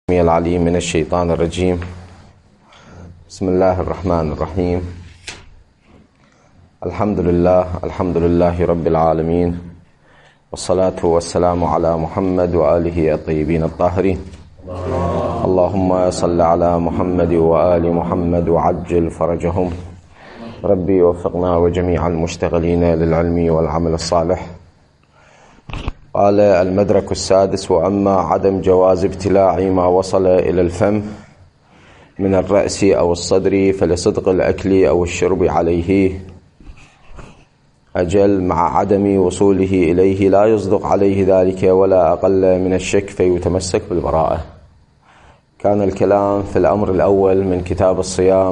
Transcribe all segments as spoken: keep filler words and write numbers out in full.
العليم من الشيطان الرجيم. بسم الله الرحمن الرحيم. الحمد لله الحمد لله رب العالمين، والصلاة والسلام على محمد وآله الطيبين الطاهرين. اللهم صل على محمد وآل محمد وعجل فرجهم. ربي وفقنا وجميع المشتغلين للعلم والعمل الصالح. قال المدرك السادس: وأما عدم جواز ابتلاع ما وصل إلى الفم من الرأس أو الصدر فلصدق الأكل أو الشرب عليه، أجل مع عدم وصوله إليه لا يصدق عليه ذلك ولا أقل من الشك فيتمسك بالبراءة. كان الكلام في الأمر الأول من كتاب الصيام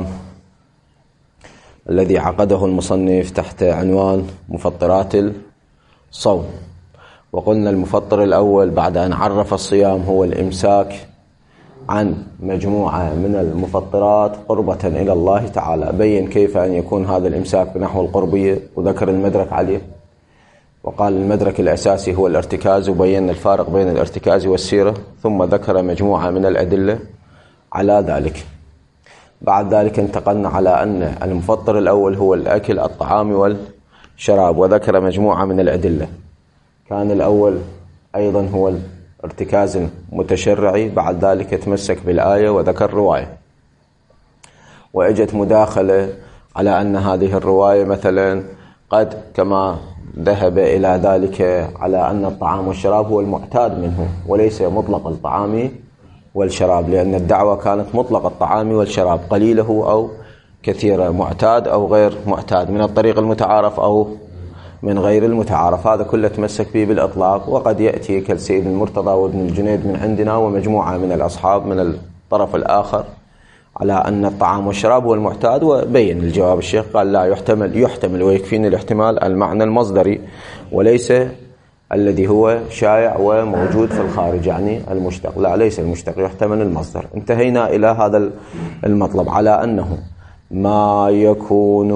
الذي عقده المصنف تحت عنوان مفطرات الصوم، وقلنا المفطر الأول بعد أن عرف الصيام هو الإمساك عن مجموعة من المفطرات قربة إلى الله تعالى. بين كيف أن يكون هذا الإمساك بنحو القربية، وذكر المدرك عليه، وقال المدرك الأساسي هو الارتكاز، وبين الفارق بين الارتكاز والسيرة، ثم ذكر مجموعة من الأدلة على ذلك. بعد ذلك انتقلنا على أن المفطر الأول هو الأكل الطعام والشراب، وذكر مجموعة من الأدلة. كان الأول أيضا هو الارتكاز المتشرعي، بعد ذلك يتمسك بالآية وذكر رواية، وإجت مداخلة على أن هذه الرواية مثلا قد كما ذهب إلى ذلك على أن الطعام والشراب هو المعتاد منه وليس مطلق الطعام والشراب، لأن الدعوة كانت مطلق الطعام والشراب، قليله أو كثيره، معتاد أو غير معتاد، من الطريق المتعارف أو من غير المتعارف. هذا كله تمسك به بالإطلاق. وقد يأتي كالسيد المرتضى وابن الجنيد من عندنا ومجموعة من الأصحاب من الطرف الآخر على أن الطعام والشراب هو المعتاد، وبين الجواب الشيخ قال لا، يحتمل يحتمل ويكفيني الاحتمال المعنى المصدري وليس الذي هو شائع وموجود في الخارج، يعني المشتق. لا، ليس المشتق، يحتمل المصدر. انتهينا إلى هذا المطلب على أنه ما يكون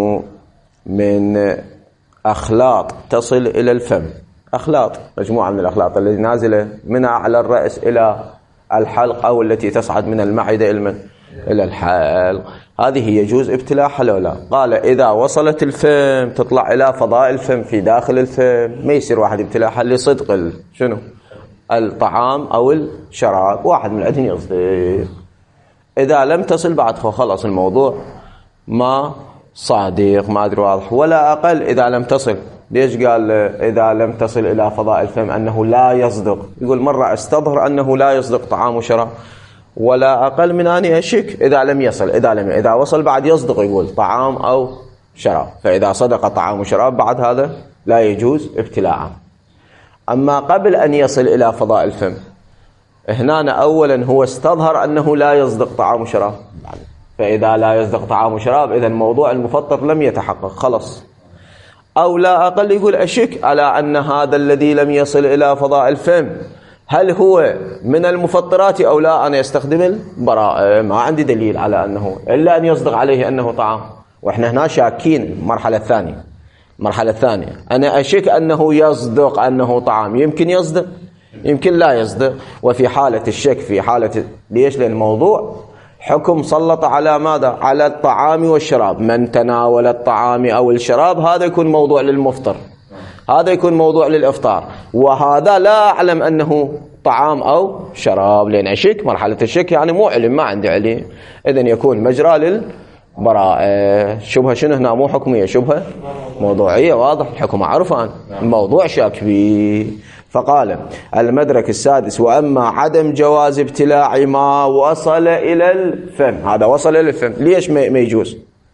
من أخلاط تصل إلى الفم، أخلاط مجموعة من الأخلاط التي نازلة من أعلى الرأس إلى الحلق، أو التي تصعد من المعدة إلى الحلق، هذه يجوز ابتلاعها لو لا. قال إذا وصلت الفم تطلع إلى فضاء الفم في داخل الفم، ما يصير واحد ابتلاعها لصدق شنو الطعام أو الشراب، واحد من عندهم يصدق. إذا لم تصل بعد خلاص الموضوع ما صادق، ما أدري واضح. ولا أقل إذا لم تصل. ليش قال إذا لم تصل إلى فضاء الفم؟ أنه لا يصدق. يقول مرة استظهر أنه لا يصدق طعام وشراب، ولا أقل من أن أشك إذا لم يصل. إذا لم إذا وصل بعد يصدق، يقول طعام أو شراب. فإذا صدق طعام وشراب بعد هذا لا يجوز ابتلاعه. أما قبل أن يصل إلى فضاء الفم، هنا أولا هو استظهر أنه لا يصدق طعام وشراب، فإذا لا يصدق طعام وشراب إذا موضوع المفطر لم يتحقق خلص. أو لا أقل يقول أشك على أن هذا الذي لم يصل إلى فضاء الفم هل هو من المفطرات أو لا، أنا يستخدم البراءة، ما عندي دليل على أنه إلا أن يصدق عليه أنه طعام. وإحنا هنا شاكين. المرحلة الثانية المرحلة الثانية أنا أشك أنه يصدق أنه طعام، يمكن يصدق يمكن لا يصدق. وفي حالة الشك، في حالة ليش؟ لأن الموضوع حكم سلط على ماذا؟ على الطعام والشراب. من تناول الطعام أو الشراب هذا يكون موضوع للمفطر، هذا يكون موضوع للإفطار، وهذا لا أعلم أنه طعام أو شراب، لأن أشك مرحلة الشك يعني مو علم، ما عندي علم، إذن يكون مجرى للبراءة. شبهة شنو هنا؟ مو حكمية، شبهة موضوعية. واضح الحكم عرفان، الموضوع شاك فيه. فقال المدرك السادس: وأما عدم جواز ابتلاع ما وصل إلى الفم. هذا وصل إلى الفم، ليش ما يجوز؟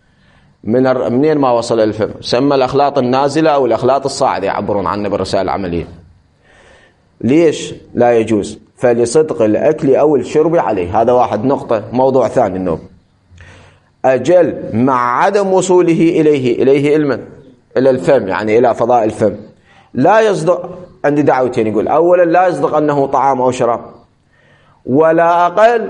من منين ما وصل إلى الفم؟ سمى الأخلاط النازلة أو الأخلاط الصاعدة، يعبرون عنه بالرسائل العملية. ليش لا يجوز؟ فلصدق الأكل أو الشرب عليه. هذا واحد. نقطة. موضوع ثاني النوم. أجل مع عدم وصوله إليه إليه المن إلى الفم، يعني إلى فضاء الفم، لا يصدق. عندي دعوتين. يقول أولا لا يصدق أنه طعام أو شراب، ولا أقل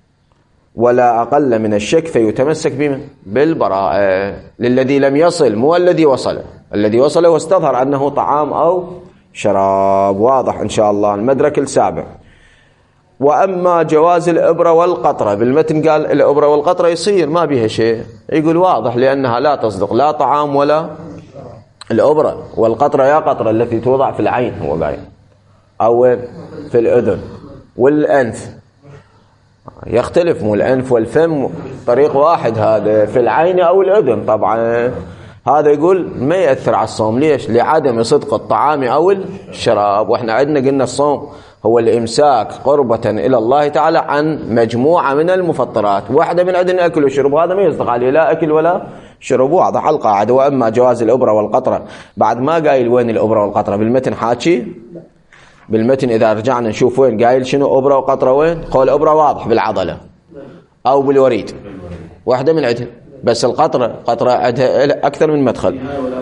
ولا أقل من الشك فيتمسك بمن؟ بالبراءة. للذي لم يصل، مو الذي وصل. الذي وصل واستظهر أنه طعام أو شراب. واضح إن شاء الله. المدرك السابع: وأما جواز الإبرة والقطرة، بالمتن قال الإبرة والقطرة يصير ما بها شيء، يقول واضح لأنها لا تصدق لا طعام ولا الإبرة والقطرة يا قطرة التي توضع في العين هو قايل أو في الأذن والأنف، يختلف مو الأنف والفم طريق واحد، هذا في العين أو الأذن طبعا. هذا يقول ما يأثر على الصوم، ليش؟ لعدم صدق الطعام أو الشراب. وإحنا عندنا قلنا الصوم هو الإمساك قربة إلى الله تعالى عن مجموعة من المفطرات، واحدة من عندنا أكل وشرب، وهذا ما يصدق عليه لا أكل ولا شرب، واضح القاعدة. وأما جواز الإبرة والقطرة، بعد ما قايل وين الإبرة والقطرة بالمتن حاكي، بالمتن إذا رجعنا نشوف وين قايل شنو إبرة وقطرة وين، قول إبرة واضح بالعضلة أو بالوريد واحدة من عندها، بس القطرة قطرة عندها أكثر من مدخل،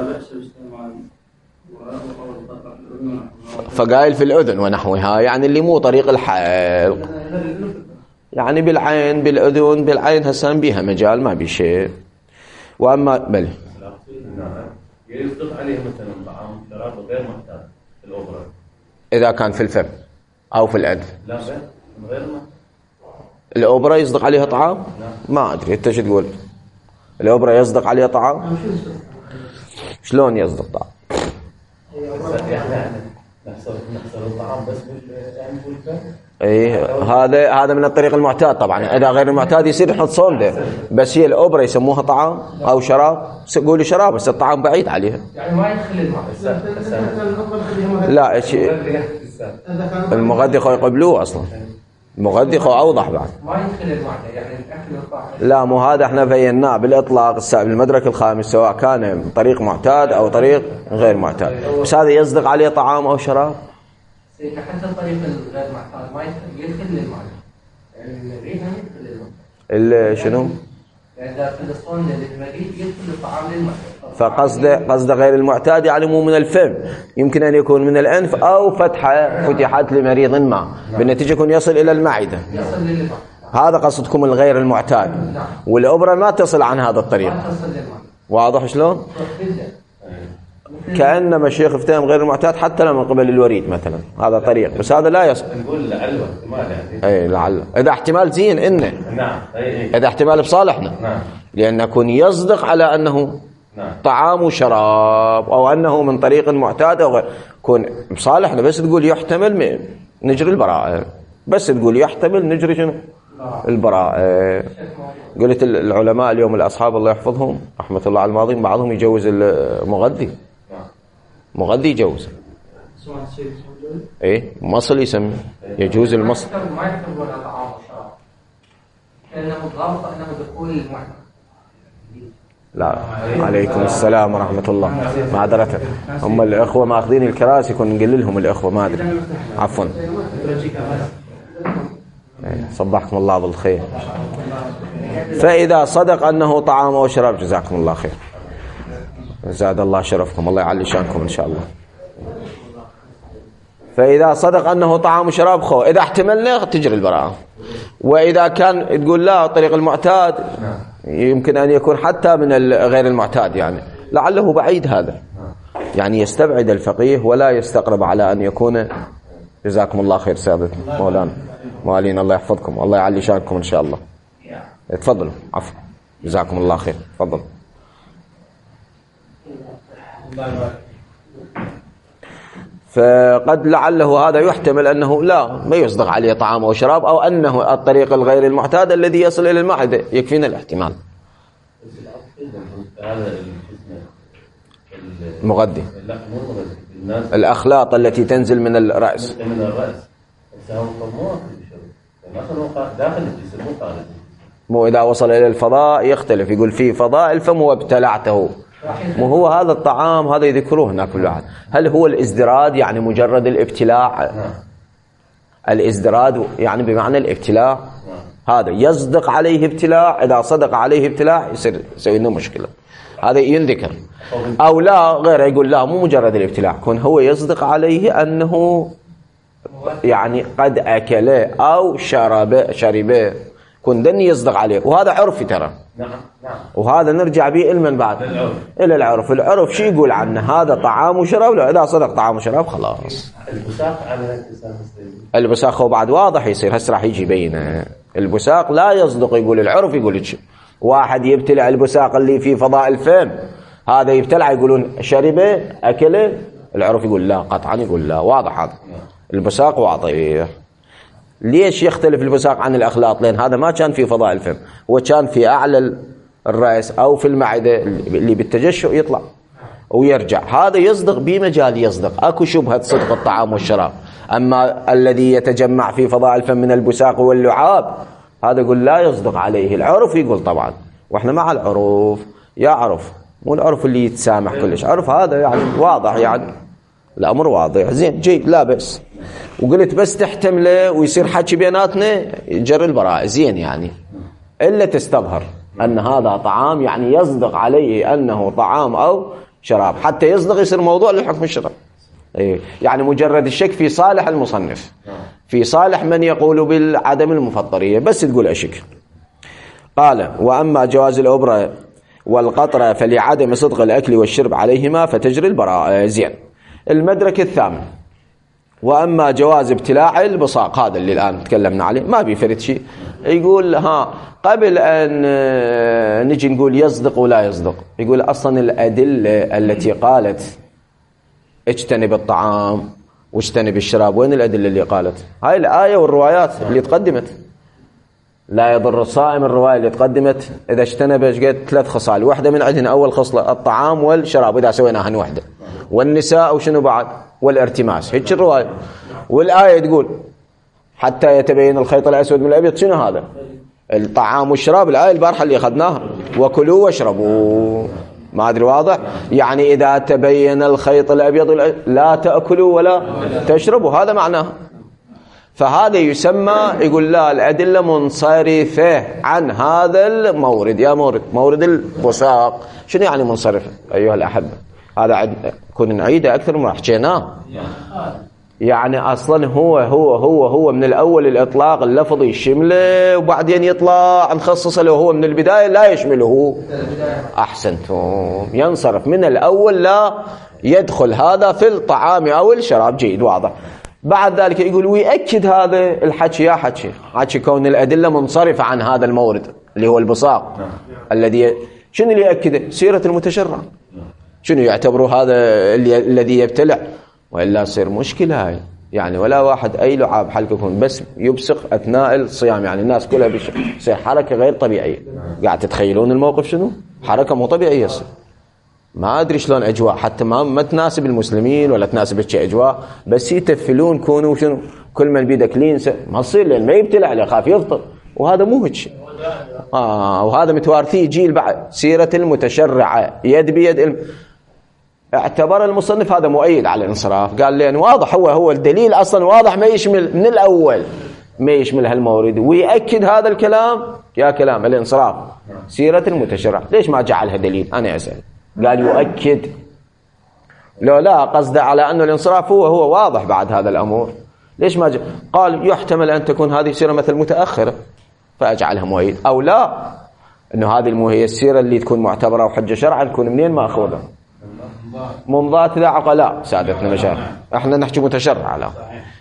فقايل في الأذن ونحوها، يعني اللي مو طريق الحلق، يعني بالعين بالأذن بالعين هسان بيها مجال ما بي شيء. وأما بل يصدق عليه مثلا طعام شراب غير محتاج الأوبرا إذا كان في الفم أو في الأنف، لا غير غير ما الأوبرا يصدق عليها طعام؟ ما أدري أنت شو تقول، الأوبرا يصدق عليها طعام؟ شلون يصدق طعام؟ نحصل نحصل الطعام بس يعني بالفم. ايه هذا هذا من الطريق المعتاد طبعا، اذا غير المعتاد يصير يحط صومده، بس هي الاوبرا يسموها طعام او شراب، قولوا شراب بس الطعام بعيد عليها، يعني ما يدخل الماء. لا شيء المغذي خو يقبلوه اصلا، المغذي خو اوضح بعد ما يدخل الماء، يعني الاكل والطعام لا مو هذا احنا بيناه بالاطلاق بالمدرك الخامس سواء كان طريق معتاد او طريق غير معتاد، بس هذا يصدق عليه طعام او شراب. حتى الطريق الغير معتاد ما يدخل للمعدة، يعني الريح يدخل للمعدة. شنو؟ يعني إذا في الصون للمريض يدخل الطعام للمعدة. فقصده قصده غير المعتاد يعني مو من الفم، يمكن أن يكون من الأنف أو فتحة فتحت لمريض ما، بالنتيجة يكون يصل إلى المعدة. يصل للمعدة. هذا قصدكم الغير المعتاد. والأوبرا ما تصل عن هذا الطريق. واضح شلون؟ كأن مشيخ فتهم غير المعتاد حتى لو من قبل الوريد مثلا، هذا طريق، بس هذا لا يصل. نقول لعله احتمال يعني. اي لعله، اذا احتمال زين انه. نعم. اي اذا احتمال بصالحنا. نعم. لأن يكون يصدق على أنه نعم. طعام وشراب أو أنه من طريق معتاد أو غير، كون بصالحنا بس تقول يحتمل نجري البراءة، بس تقول يحتمل نجري شنو؟ البراءة. قلت العلماء اليوم الأصحاب الله يحفظهم رحمة الله على الماضين بعضهم يجوز المغذي، مغذي يجوز ايه مصل يسمي يجوز المصل، ما يعتبر طعام وشراب لأنه ضابط أنه دخول المعدة. لا عليكم السلام ورحمة الله، معذرة هم الأخوة ماخذين الكراسي كنا نقول لهم الأخوة ما أدري عفوا صبحكم الله بالخير. فإذا صدق أنه طعام وشراب جزاكم الله خير، زاد الله شرفكم، الله يعلي شانكم إن شاء الله. فإذا صدق أنه طعام وشراب خو، إذا احتملنا تجري البراءة. وإذا كان تقول لا طريق المعتاد يمكن أن يكون حتى من غير المعتاد، يعني لعله بعيد هذا، يعني يستبعد الفقيه ولا يستقرب على أن يكون. جزاكم الله خير سادتنا مولانا موالين، الله يحفظكم والله يعلي شانكم إن شاء الله. تفضلوا عفوا جزاكم الله خير تفضل. فقد لعله هذا يحتمل أنه لا ما يصدق عليه طعام أو شراب، أو أنه الطريق الغير المعتاد الذي يصل إلى المعدة، يكفينا الاحتمال. المغذي الأخلاط التي تنزل من الرأس من الرأس داخل الجسم مو خارج، مو إذا وصل إلى الفضاء يختلف، يقول فيه فضاء الفم وابتلعته، مو هو هذا الطعام هذا يذكروه هناك كل واحد. هل هو الازدراد يعني مجرد الابتلاع؟ الازدراد يعني بمعنى الابتلاع، هذا يصدق عليه ابتلاع، إذا صدق عليه ابتلاع يصير يسوي لنا مشكلة، هذا ينذكر. أو لا غير يقول لا مو مجرد الابتلاع، كون هو يصدق عليه أنه يعني قد أكله أو شرب شربه كون دني يصدق عليه، وهذا عرفي ترى. نعم نعم. وهذا نرجع به إلى من بعد إلى العرف. العرف شو يقول عنه؟ هذا طعام وشراب. لا، إذا صدق طعام وشراب خلاص. البساق على البساق هو بعد واضح يصير، هسه راح يجي بينه. البساق لا يصدق، يقول العرف يقول لك واحد يبتلع البساق اللي فيه فضاء الفم، هذا يبتلع يقولون شربه أكله. العرف يقول لا قطعا، يقول لا، واضح هذا البساق واضح. ليش يختلف البساق عن الأخلاط؟ لأن هذا ما كان في فضاء الفم، هو كان في أعلى الرأس أو في المعدة اللي بالتجشؤ يطلع ويرجع. هذا يصدق بمجال يصدق، أكو شبهة صدق الطعام والشراب. أما الذي يتجمع في فضاء الفم من البساق واللعاب هذا يقول لا يصدق عليه. العرف يقول طبعا، وإحنا مع العروف. يعرف، مو العرف اللي يتسامح كلش، عرف هذا يعني واضح، يعني الأمر واضح زين جيد لا بس. وقلت بس تحتمله ويصير حكي بيناتنا جر البراء زين، يعني إلا تستظهر أن هذا طعام، يعني يصدق عليه أنه طعام أو شراب، حتى يصدق يصير موضوع للحكم الشرعي. إيه يعني مجرد الشك في صالح المصنف، في صالح من يقول بالعدم المفطرية، بس تقول أشك. قال وأما جواز الأبرة والقطرة فلعدم صدق الأكل والشرب عليهما فتجري البراءة زين. المدرك الثامن وأما جواز ابتلاع البصاق، هذا اللي الآن تكلمنا عليه ما بيفرد شيء. يقول ها قبل أن نجي نقول يصدق ولا يصدق، يقول أصلا الأدلة التي قالت اجتنب الطعام واجتنب الشراب، وين الأدلة اللي قالت؟ هاي الآية والروايات اللي تقدمت. لا يضر الصائم، الرواية اللي تقدمت إذا اجتنب قد ثلاث خصال، واحدة من عندنا أول خصلة الطعام والشراب إذا سويناهن وحدة، والنساء وشنو بعد والارتماس، هيك الرواية. والآية تقول حتى يتبين الخيط الأسود من الأبيض، شنو هذا؟ الطعام والشراب، الآية البارحة اللي أخذناها وكلوا واشربوا، ما أدري واضح؟ يعني إذا تبين الخيط الأبيض لا تأكلوا ولا تشربوا، هذا معناه. فهذا يسمى، يقول لا الأدلة منصرفة عن هذا المورد. يا مورد مورد البصاق، شنو يعني منصرفة أيها الأحبة؟ هذا كنا نعيده أكثر ما حكيناه. يعني أصلا هو هو هو هو من الأول الإطلاق اللفظي يشمله، وبعدين يطلع نخصصه له هو من البداية لا يشمله. أحسنتم، ينصرف من الأول لا يدخل هذا في الطعام أو الشراب. جيد واضح. بعد ذلك يقول ويأكد هذا الحكي، يا حكي حكي كون الأدلة منصرفة عن هذا المورد اللي هو البصاق الذي شنو اللي يأكده؟ سيرة المتشرع. شنو يعتبروا هذا اللي الذي يبتلع؟ وإلا يصير مشكلة هاي. يعني ولا واحد أي لعاب حلق يكون بس يبصق أثناء الصيام، يعني الناس كلها بيصير حركة غير طبيعية. قاعد تتخيلون الموقف شنو؟ حركة مو طبيعية يصير. ما أدري شلون أجواء، حتى ما ما تناسب المسلمين ولا تناسب الشيء أجواء، بس يتفلون كونوا شنو كل من بيدك لينسى ما تصير، لأن ما يبتلع له خاف يفطر، وهذا مو هيك. آه وهذا متوارثيه جيل بعد. سيرة المتشرعة يد بيد الم... اعتبر المصنف هذا مؤيد على الانصراف، قال لأن واضح هو هو الدليل أصلا واضح ما يشمل من الأول، ما يشمل هالمورد، ويأكد هذا الكلام يا كلام الانصراف سيرة المتشرع. ليش ما جعلها دليل؟ أنا أسأل. قال يؤكد، لو لا قصد على أن الانصراف هو هو واضح بعد هذا الأمور. ليش ما ج... قال يحتمل أن تكون هذه سيرة مثل متأخرة فأجعلها مؤيد، أو لا أنه هذه المو هي السيرة اللي تكون معتبرة وحجة شرعا تكون منين ما أخذها؟ منضات لا عقلاء سادتنا مشايخ، احنا نحكي متشرع. لا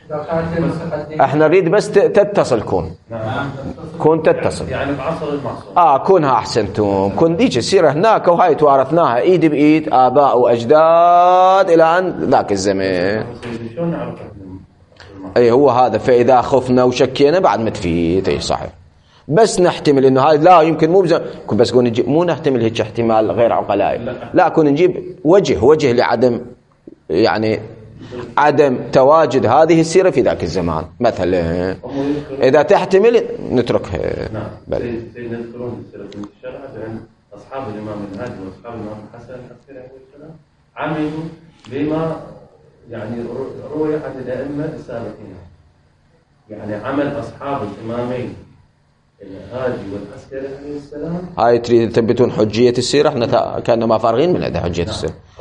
احنا نريد بس تتصل كون كون تتصل يعني بعصر المعصوم. اه كونها احسنتم، كون ديك السيره هناك وهاي توارثناها ايد بايد اباء واجداد الى ان ذاك الزمان. شلون نعرف؟ اي هو هذا. فاذا خفنا وشكينا بعد ما تفيت. اي صحيح، بس نحتمل انه هذا لا يمكن، مو بز... بس كون نجيب، مو نحتمل هيك احتمال غير عقلائي، لا كون نجيب وجه وجه لعدم يعني عدم تواجد هذه السيرة في ذاك الزمان. مثلا إذا تحتمل نتركها. نعم. بل سيدنا يذكرون سيرة الشرع بأن أصحاب الإمام الهادي وأصحاب الإمام الحسن عليه السلام عملوا بما يعني روي عن الأئمة السابقين. يعني عمل أصحاب الإمامين الهادي والعسكري عليه السلام. هاي تريد تثبتون حجية السيرة؟ احنا كنا ما فارغين من هذا حجية السيرة.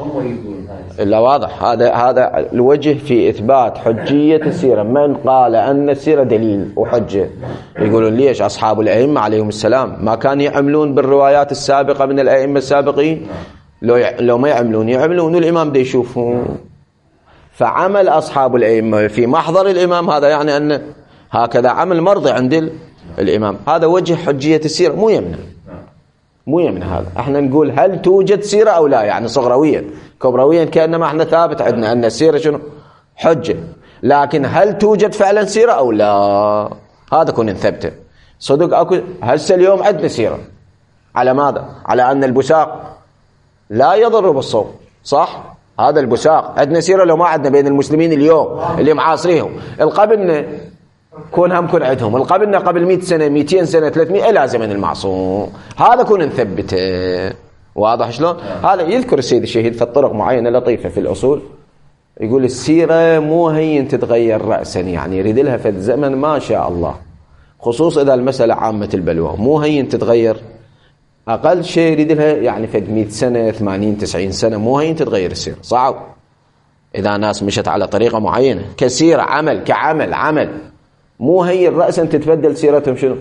هم يقولون هاي لا واضح. هذا هذا الوجه في إثبات حجية السيرة. من قال أن السيرة دليل وحجة؟ يقولون ليش أصحاب الأئمة عليهم السلام ما كانوا يعملون بالروايات السابقة من الأئمة السابقين؟ لو ي... لو ما يعملون يعملون الإمام ده يشوفهم. فعمل أصحاب الأئمة في محضر الإمام هذا يعني أن هكذا عمل مرضي عند الإمام. هذا وجه حجية السيرة. مو يمنع مو يمنع هذا. احنا نقول هل توجد سيرة أو لا، يعني صغرويا كبرويا كأنما احنا ثابت عندنا أن السيرة شنو حجة، لكن هل توجد فعلا سيرة أو لا، هذا كنا نثبته. صدق أكو هسه اليوم عندنا سيرة على ماذا؟ على أن البساق لا يضر بالصوم، صح؟ هذا البساق عندنا سيرة لو ما عندنا بين المسلمين اليوم اللي معاصريهم. القبلنا كون هم كون عندهم القبلنا قبل مئة سنة مئتين سنة ثلاثمئة إلى زمن المعصوم، هذا كون نثبته. واضح شلون؟ هذا يذكر السيد الشهيد في الطرق معينة لطيفة في الأصول، يقول السيرة مو هين تتغير رأسا، يعني يريد لها في الزمن ما شاء الله، خصوص إذا المسألة عامة البلوى مو هين تتغير. أقل شيء يريد لها يعني في مئة سنة ثمانين تسعين سنة، مو هين تتغير السيرة، صعب. إذا ناس مشت على طريقة معينة كسيرة عمل كعمل عمل مو هي رأسا تتبدل سيرتهم شنو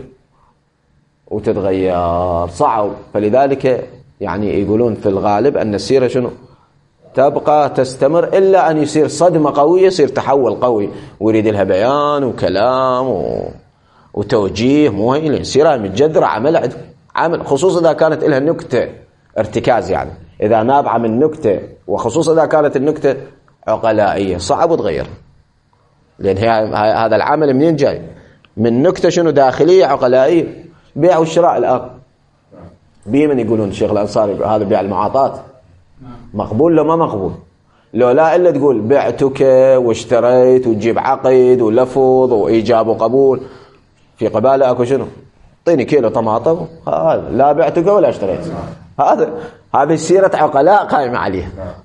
وتتغير، صعب. فلذلك يعني يقولون في الغالب أن السيرة شنو تبقى تستمر إلا أن يصير صدمة قوية، يصير تحول قوي ويريد لها بيان وكلام و... وتوجيه. مو هي السيرة متجذرة عمل عمل، خصوصا إذا كانت لها نكتة ارتكاز، يعني إذا نابعة من نكتة، وخصوصا إذا كانت النكتة عقلائية صعب تغير، لأن هذا العمل منين جاي؟ من نكتة شنو داخلية عقلائية. بيع والشراء الآن بيمن يقولون الشيخ الأنصاري هذا بيع المعاطات مقبول لو ما مقبول؟ لو لا إلا تقول بعتك واشتريت وتجيب عقد ولفظ وإيجاب وقبول. في قبالة أكو شنو طيني كيلو طماطم، هذا لا بعتك ولا اشتريت. هذا هذه سيرة عقلاء قائمة عليها.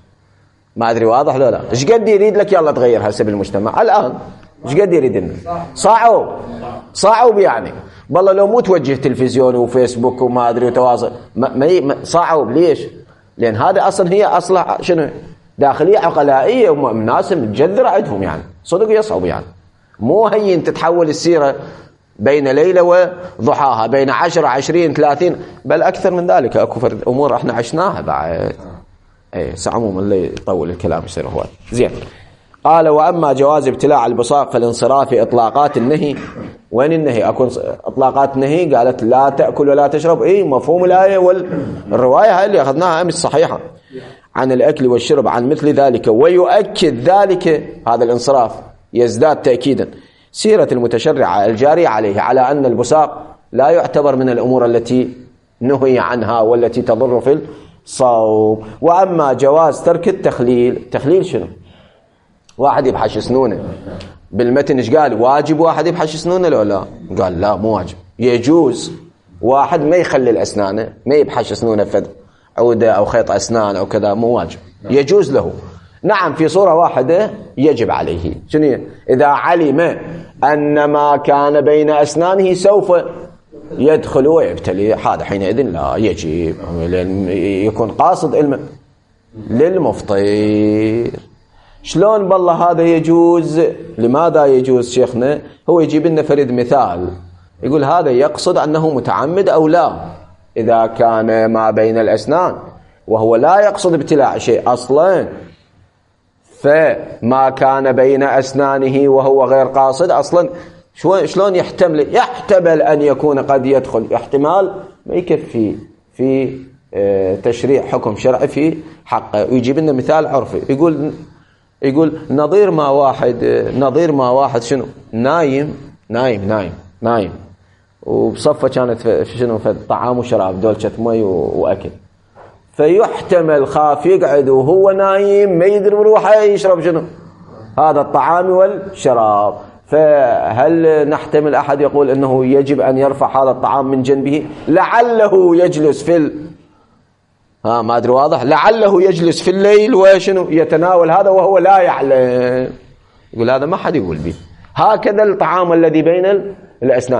ما أدري واضح لا لا. إيش قد يريد لك يلا تغير هسه بالمجتمع الآن؟ إيش قد يريد لنا؟ صعب صعب يعني والله لو مو توجه تلفزيون وفيسبوك وما أدري وتواصل ما ما صعب. ليش؟ لأن هذا أصلا هي أصلا شنو داخلية عقلائية وناس متجذرة عندهم، يعني صدق يصعب، يعني مو هين تتحول السيرة بين ليلة وضحاها، بين عشرة عشرين ثلاثين بل أكثر من ذلك. أكو أمور إحنا عشناها بعد. ايه سعموم اللي يطول الكلام يصير هو زين. قال وأما جواز ابتلاع البصاق فالانصراف في إطلاقات النهي. وين النهي؟ أكون إطلاقات النهي قالت لا تأكل ولا تشرب، إيه مفهوم الآية والرواية هاي اللي أخذناها أمس صحيحة عن الأكل والشرب عن مثل ذلك. ويؤكد ذلك هذا الانصراف يزداد تأكيدا سيرة المتشرعة الجارية عليه على أن البصاق لا يعتبر من الأمور التي نهي عنها والتي تضر في الصوم. وأما جواز ترك التخليل. تخليل شنو؟ واحد يبحش سنونه بالمتن ايش قال؟ واجب واحد يبحش سنونه لو لا؟ قال لا مو واجب، يجوز واحد ما يخلل أسنانه، ما يبحش سنونه فد عودة أو خيط أسنان أو كذا، مو واجب، يجوز له. نعم في صورة واحدة يجب عليه. شنو؟ إذا علم أن ما كان بين أسنانه سوف يدخل ويبتلي، هذا حينئذ لا يجب، لأن يكون قاصد علم للمفطر. شلون بالله هذا يجوز؟ لماذا يجوز شيخنا؟ هو يجيب لنا فريد مثال، يقول هذا يقصد أنه متعمد أو لا. إذا كان ما بين الأسنان وهو لا يقصد ابتلاع شيء أصلا، فما كان بين أسنانه وهو غير قاصد أصلا شلون يحتمل؟ يحتمل أن يكون قد يدخل، احتمال ما يكفي في تشريع حكم شرعي في حقه. ويجيب لنا مثال عرفي، يقول يقول نظير ما واحد نظير ما واحد شنو نايم نايم نايم نايم وبصفة كانت في شنو في طعام وشراب دولشة مي وأكل، فيحتمل خاف يقعد وهو نايم ما يدري بروحه يشرب شنو هذا الطعام والشراب. فهل نحتمل أحد يقول أنه يجب أن يرفع هذا الطعام من جنبه لعله يجلس في ال... ها ما أدري واضح، لعله يجلس في الليل وشنو يتناول هذا وهو لا يعلم؟ يقول هذا ما حد يقول به. هكذا الطعام الذي بين الأسنان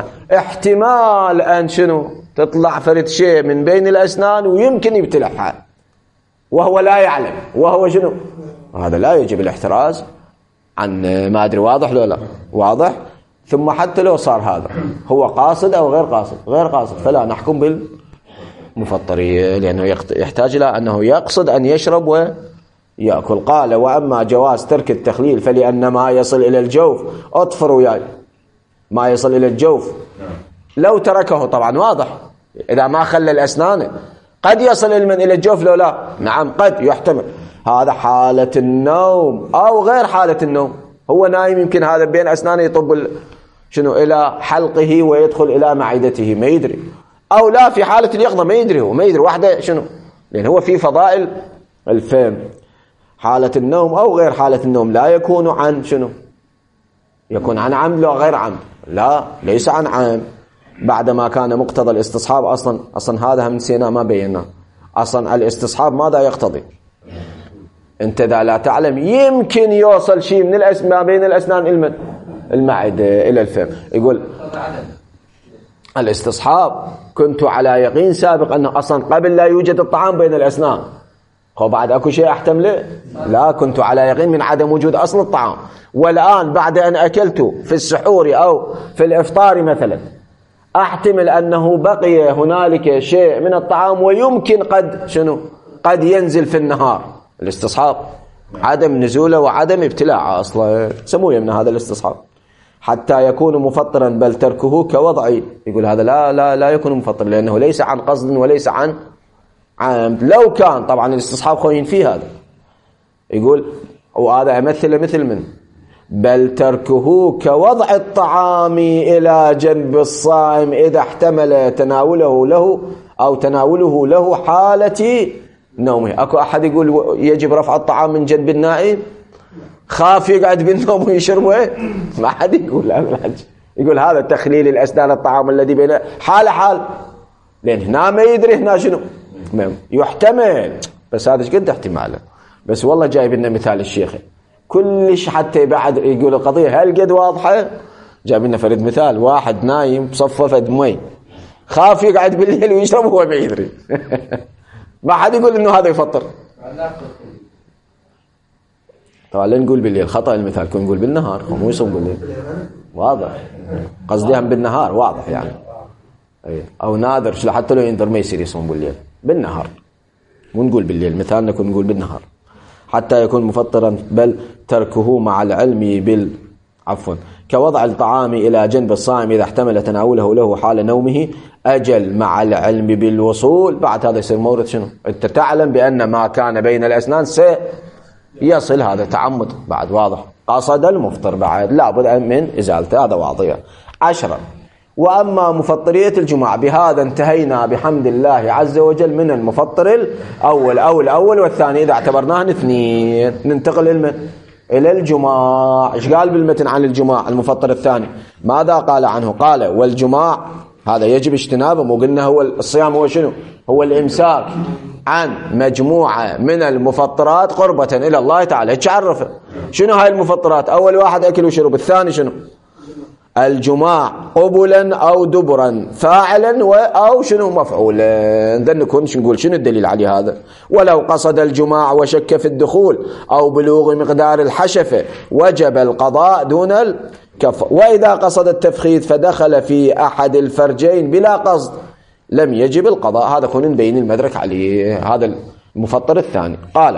احتمال أن شنو تطلع فرد شيء من بين الأسنان ويمكن يبتلعها، وهو لا يعلم وهو شنو، هذا لا يجب الاحتراز عن ما أدري. واضح لو لا واضح؟ ثم حتى لو صار هذا هو قاصد أو غير قاصد، غير قاصد فلا نحكم بالمفطرية، لأنه يحتاج إلى أنه يقصد أن يشرب ويأكل. قال وأما جواز ترك التخليل فلأن ما يصل إلى الجوف، أطفر وياي ما يصل إلى الجوف لو تركه طبعا واضح، إذا ما خلى الأسنان قد يصل المن إلى الجوف لو لا، نعم قد يحتمل. هذا حالة النوم أو غير حالة النوم، هو نايم يمكن هذا بين أسنانه يطب شنو إلى حلقه ويدخل إلى معدته ما يدري، أو لا في حالة اليقظة ما يدري، هو ما يدري واحدة شنو، لأن هو في فضائل الفم. حالة النوم أو غير حالة النوم لا يكون عن شنو، يكون عن عمد لو غير عمد، لا ليس عن عمد، بعدما كان مقتضى الاستصحاب أصلا أصلا هذا من سيناء ما بينا أصلا الاستصحاب ماذا يقتضي. أنت إذا لا تعلم يمكن يوصل شيء من الأسنان بين الأسنان المن المعدة إلى الفم. يقول الاستصحاب كنت على يقين سابق أنه أصلا قبل لا يوجد الطعام بين الأسنان، هو بعد أكو شيء أحتمله؟ لا، كنت على يقين من عدم وجود أصل الطعام، والآن بعد أن أكلت في السحور أو في الإفطار مثلا أحتمل أنه بقي هنالك شيء من الطعام ويمكن قد شنو قد ينزل في النهار. الاستصحاب عدم نزوله وعدم ابتلاعه أصلا سموه من هذا الاستصحاب حتى يكون مفطرا، بل تركه كوضعي. يقول هذا لا لا لا يكون مفطر لأنه ليس عن قصد وليس عن عمد. لو كان طبعا الاستصحاب خوين فيه هذا، يقول وهذا أمثل مثل من بل تركه كوضع الطعام إلى جنب الصائم إذا احتمل تناوله له أو تناوله له حالة نومه. أكو أحد يقول يجب رفع الطعام من جنب النائم خاف يقعد بالنوم ويشربه؟ ما حد يقول هذا. يقول هذا تخليل الأسنان الطعام الذي بين حال حال، لأن هنا ما يدري هنا شنو يحتمل، بس هذا قد احتماله. بس والله جايب لنا مثال الشيخ كلش حتى بعد يقول القضية هل قد واضحة. جايب لنا فرد مثال واحد نايم بصفة دمي خاف يقعد بالليل ويشرب وهو ما يدري ما حد يقول انه هذا يفطر. طبعا لا نقول بالليل خطأ المثال، كون نقول بالنهار مو يصوم بالليل واضح، قصدي هم بالنهار واضح يعني، او نادر شو حتى لو ينذر ما يصير يصوم بالليل بالنهار، مو نقول بالليل مثالنا كون نقول بالنهار حتى يكون مفطرا، بل تركه مع العلم بال عفوا كوضع الطعام إلى جنب الصائم إذا احتمل تناوله له حال نومه أجل مع العلم بالوصول. بعد هذا يصير مورد شنو، أنت تعلم بأن ما كان بين الأسنان سيصل، هذا تعمد بعد واضح، قصد المفطر بعد لابد من إزالته، هذا واضح. عشرة وأما مفطرية الجماع. بهذا انتهينا بحمد الله عز وجل من المفطر الأول أو الأول والثاني إذا اعتبرناه اثنين. ننتقل المن إلى الجماع. إيش قال بالمتن عن الجماع المفطر الثاني؟ ماذا قال عنه؟ قال والجماع هذا يجب اجتنابه، مو قلنا هو الصيام هو شنو؟ هو الإمساك عن مجموعة من المفطرات قربة إلى الله تعالى. ايش عرفه؟ شنو هاي المفطرات؟ أول واحد أكل وشرب، الثاني شنو؟ الجماع قبلا أو دبرا فاعلا أو شنو مفعولا. ذن نكون نقول شنو الدليل على هذا؟ ولو قصد الجماع وشك في الدخول أو بلوغ مقدار الحشفة وجب القضاء دون الكف، وإذا قصد التفخيذ فدخل في أحد الفرجين بلا قصد لم يجب القضاء. هذا كون نبين المدرك عليه. هذا المفطر الثاني. قال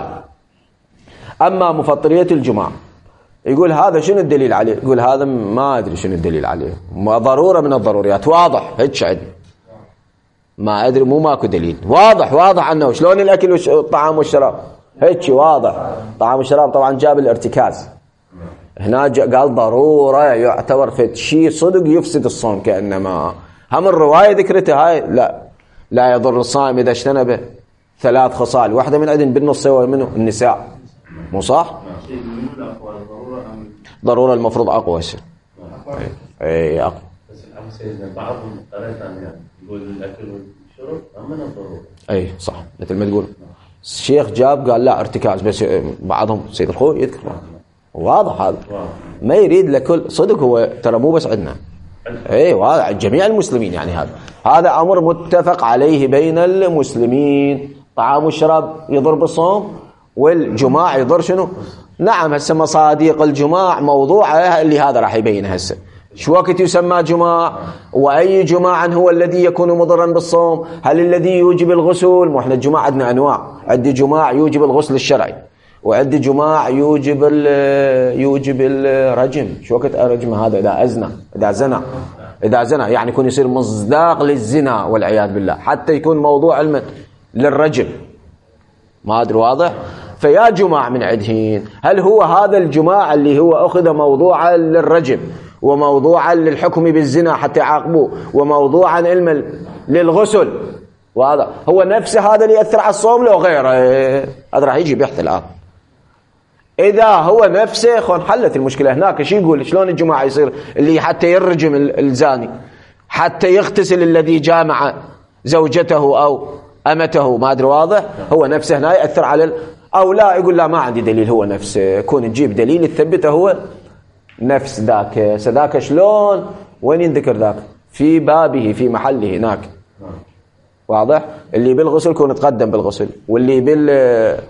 أما مفطرية الجماع يقول هذا شنو الدليل عليه؟ يقول هذا ما أدري شنو الدليل عليه، ما ضرورة من الضروريات، واضح هيك عندي ما أدري، مو ماكو دليل، واضح واضح عنه. شلون الأكل والطعام والشراب هيك واضح. طعام والشراب طبعا جاب الارتكاز، هنا قال ضرورة يعتبر في شيء صدق يفسد الصوم، كأنما هم الرواية ذكرتها هاي لا لا يضر الصائم إذا اجتنب ثلاث خصال، واحدة من عندن بالنص منه النساء، مو صح؟ ضرورة المفروض أقوى شيء. أي أقوى. بس الأمر سيدنا بعضهم قرأت عن يعني يقول الأكل والشرب أما الضرورة. أي صح مثل ما تقول. الشيخ جاب قال لا ارتكاز، بس بعضهم سيد الخوي يذكر واضح هذا ما يريد لكل صدق، هو ترى مو بس عندنا، أي واضح جميع المسلمين يعني. هذا هذا أمر متفق عليه بين المسلمين. طعام والشراب يضر بالصوم والجماع يضر شنو؟ نعم. هسه مصادق الجماع موضوعه اللي هذا راح يبين هسه شو وقت يسمى جماع، وأي جماع هو الذي يكون مضرا بالصوم. هل الذي يوجب الغسل؟ مو احنا الجماع عندنا أنواع، عندي جماع يوجب الغسل الشرعي، وعندي جماع يوجب يوجب الرجم. شو وقت الرجم هذا؟ إذا أزنى، إذا زنى إذا زنى يعني يكون يصير مصداق للزنا والعياذ بالله، حتى يكون موضوع علما للرجم. ما أدري واضح؟ فيا جماع من عدهين، هل هو هذا الجماع اللي هو أخذ موضوعا للرجم وموضوعا للحكم بالزنا حتى يعاقبوه وموضوعا علما للغسل، وهذا هو نفسه هذا اللي يأثر على الصوم لو غيره؟ هذا راح يجي بيحث الآن. إذا هو نفسه خون حلت المشكلة هناك. شو يقول؟ شلون الجماعة يصير اللي حتى يرجم الزاني، حتى يغتسل الذي جامع زوجته أو أمته؟ ما أدري واضح؟ هو نفسه هنا يأثر على ال... أو لا يقول لا ما عندي دليل، هو نفسه. كون تجيب دليل تثبته هو نفس ذاك. سذاك شلون؟ وين ينذكر ذاك؟ في بابه في محله هناك. واضح؟ اللي بالغسل كون تقدم بالغسل، واللي بال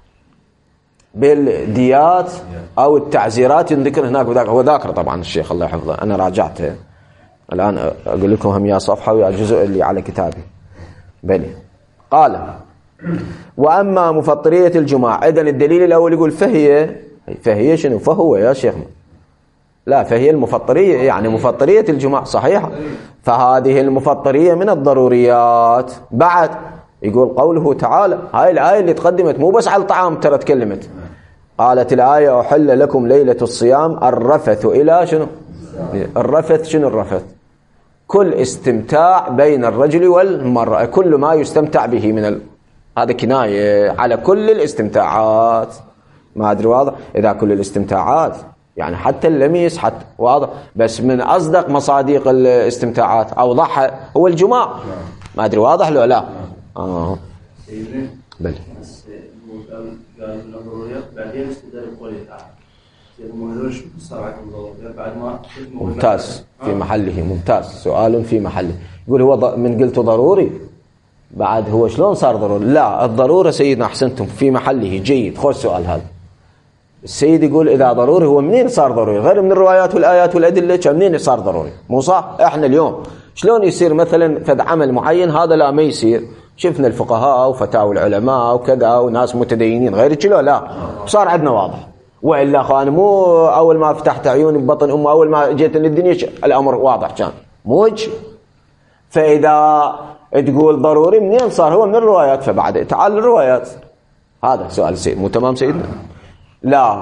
بالديات أو التعزيرات ينذكر هناك وذاك. هو ذاكر طبعا الشيخ الله يحفظه، أنا راجعته الآن أقول لكم هم يا صفحة ويا الجزء اللي على كتابي. بلي قال وأما مفطرية الجماع، إذن الدليل الأول يقول فهي فهي شنو؟ فهو يا شيخ لا فهي المفطرية، يعني مفطرية الجماع صحيحة. فهذه المفطرية من الضروريات. بعد يقول قوله تعالى، هاي الآية اللي تقدمت مو بس على الطعام ترى تكلمت. قالت الآية أحل لكم ليلة الصيام الرفث إلى شنو؟ الرفث شنو الرفث؟ كل استمتاع بين الرجل والمرأة، كل ما يستمتع به من ال... هذا كناية على كل الاستمتاعات. ما أدري واضح؟ إذا كل الاستمتاعات يعني حتى اللميس حتى واضح، بس من أصدق مصادق الاستمتاعات أوضحها هو الجماع. ما أدري واضح لو لا؟ آه بل ممتاز في محله، ممتاز سؤال في محله. يقول هو من قلت ضروري بعد هو شلون صار ضروري؟ لا الضرورة سيدنا أحسنتم في محله جيد. خوش سؤال هذا. السيد يقول إذا ضروري هو منين صار ضروري؟ غير من الروايات والآيات والأدلة كان منين صار ضروري؟ مو صح؟ إحنا اليوم شلون يصير مثلا فد عمل معين هذا لا ما يصير؟ شفنا الفقهاء وفتاوى العلماء وكذا وناس متدينين غير كذا لا صار عندنا واضح. وإلا أخوان مو أول ما فتحت عيوني ببطن أمه أول ما جيت للدنيا الأمر واضح كان موج. فإذا تقول ضروري منين صار؟ هو من الروايات. فبعد تعال الروايات. هذا سؤال السيد مو تمام سيدنا؟ لا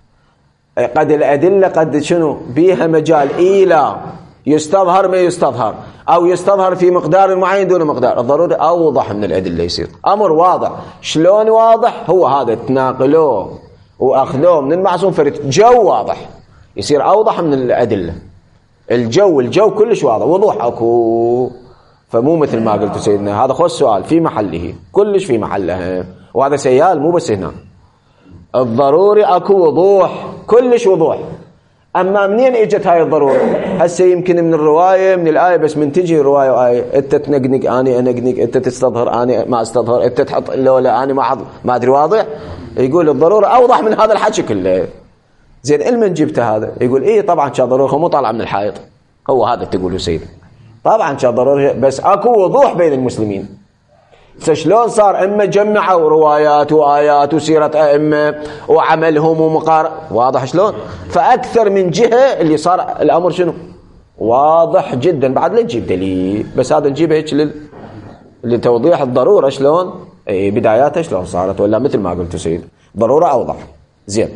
قد الأدلة قد شنو بيها مجال إلى يستظهر ما يستظهر أو يستظهر في مقدار معين دون مقدار. الضروري أوضح من الأدلة يصير أمر واضح. شلون واضح؟ هو هذا تناقلوه وأخذوه من المعصوم فرد جو واضح يصير أوضح من الأدلة. الجو الجو كلش واضح وضوح أكو. فمو مثل ما قلت سيدنا هذا خوش سؤال في محله كلش في محله. وهذا سيال مو بس هنا. الضروري أكو وضوح كلش وضوح. أما منين إجت هاي الضرورة؟ هسه يمكن من الرواية من الآية بس من تجي رواية وآية أنت تنقنق أنا أنقنق أنت تستظهر أنا ما استظهر أنت تحط لولا أنا ما حط. ما أدري واضح؟ يقول الضرورة أوضح من هذا الحكي كله. زين علما جبته هذا يقول إيه طبعا شا ضرورة مو طالع من الحائط. هو هذا تقوله سيد طبعا شا ضرورة بس أكو وضوح بين المسلمين. فشلون صار إما جمعوا روايات وآيات وسيرة أئمة وعملهم ومقار واضح شلون. فأكثر من جهة اللي صار الأمر شنو واضح جدا. بعد لا تجيب دليل بس هذا نجيبه هيك لل... لتوضيح الضرورة شلون اي بداياتها شلون صارت. ولا مثل ما قلت سيد ضرورة أوضح. زين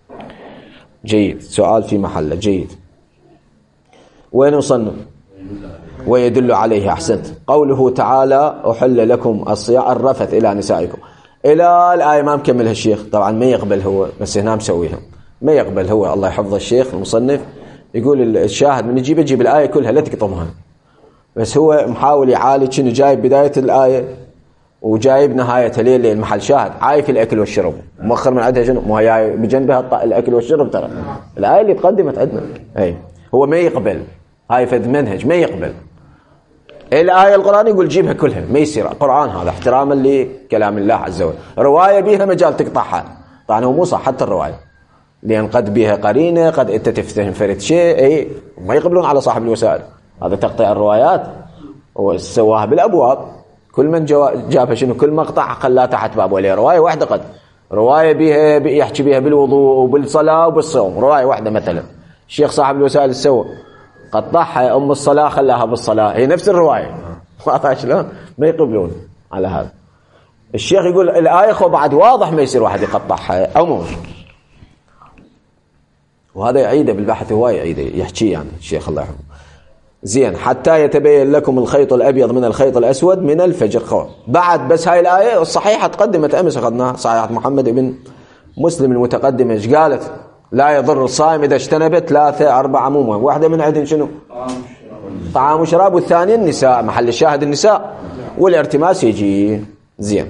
جيد سؤال في محله جيد. وين وصلنا؟ ويدل عليه أحسنت قوله تعالى أحل لكم الصيام الرفث إلى نسائكم إلى الآية ما مكملها الشيخ طبعا ما يقبل هو بس هنا مسويها ما يقبل هو الله يحفظ الشيخ المصنف يقول الشاهد من يجيب يجيب الآية كلها لا تقطمها بس هو محاول يعالج شنو جايب بداية الآية وجايب نهايتها ليه ليه المحل شاهد عايف الأكل والشرب مؤخر من عندها شنو ما هي بجنبها الأكل والشرب ترى الآية اللي تقدمت عندنا أي هو ما يقبل هاي فد منهج ما يقبل الآية القرآن يقول جيبها كلها، ما يصير قرآن هذا احتراما لكلام الله عز وجل. رواية بيها مجال تقطعها، طبعا هو مو صح حتى الرواية، لأن قد بها قرينة، قد أنت تفتهم فرد شيء، أي ما يقبلون على صاحب الوسائل. هذا تقطيع الروايات وسواها بالأبواب، كل من جابها شنو كل مقطع خلاه تحت باب، ولا رواية واحدة قد رواية بها يحكي بها بالوضوء وبالصلاة وبالصوم، رواية واحدة مثلا الشيخ صاحب الوسائل السوى قطعها أم الصلاة خلاها بالصلاة، هي نفس الرواية. ما شلون ما يقبلون على هذا. الشيخ يقول الآية خو بعد واضح ما يصير واحد يقطعها أو مو، وهذا يعيده بالبحث، هو يعيده يحكي يعني الشيخ الله يرحمه. زين حتى يتبين لكم الخيط الأبيض من الخيط الأسود من الفجر. خو بعد بس هاي الآية الصحيحة تقدمت أمس أخذناها، صحيحة محمد بن مسلم المتقدمة، ايش قالت؟ لا يضر الصائم إذا اجتنبت ثلاثة أربع عموما، واحدة من عندهم شنو؟ طعام وشراب، والثاني النساء، محل الشاهد النساء، والارتماس يجي. زين